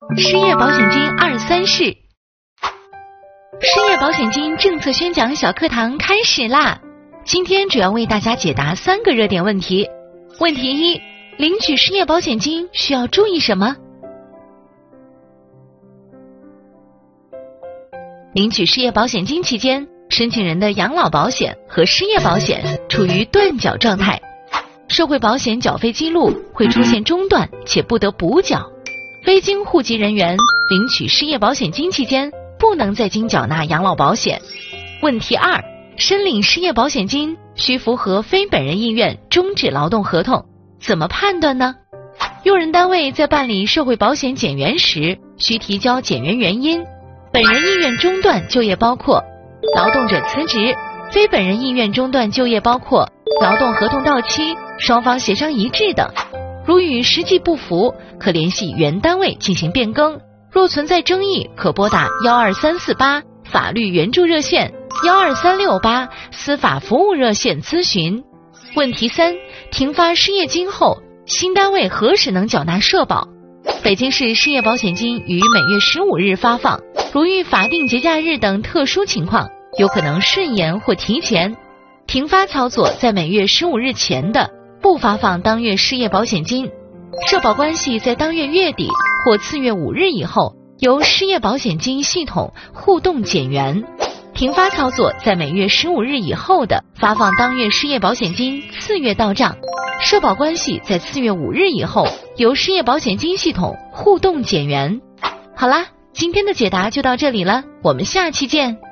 失业保险金23事。失业保险金政策宣讲小课堂开始啦！今天主要为大家解答3个热点问题。问题1：领取失业保险金需要注意什么？领取失业保险金期间，申请人的养老保险和失业保险处于断缴状态，社会保险缴费记录会出现中断且不得补缴。非经户籍人员领取失业保险金期间，不能再经缴纳养老保险。问题2：申领失业保险金需符合非本人意愿终止劳动合同，怎么判断呢？用人单位在办理社会保险减员时，需提交减员原因。本人意愿中断就业包括劳动者辞职，非本人意愿中断就业包括劳动合同到期，双方协商一致等。如与实际不符，可联系原单位进行变更。若存在争议，可拨打12348法律援助热线、12368司法服务热线咨询。问题3：停发失业金后，新单位何时能缴纳社保？北京市失业保险金于每月15日发放，如遇法定节假日等特殊情况，有可能顺延或提前。停发操作在每月15日前的，不发放当月失业保险金。社保关系在当月月底或次月5日以后，由失业保险金系统互动减员。停发操作在每月15日以后的，发放当月失业保险金次月到账。社保关系在次月5日以后，由失业保险金系统互动减员。好啦，今天的解答就到这里了，我们下期见。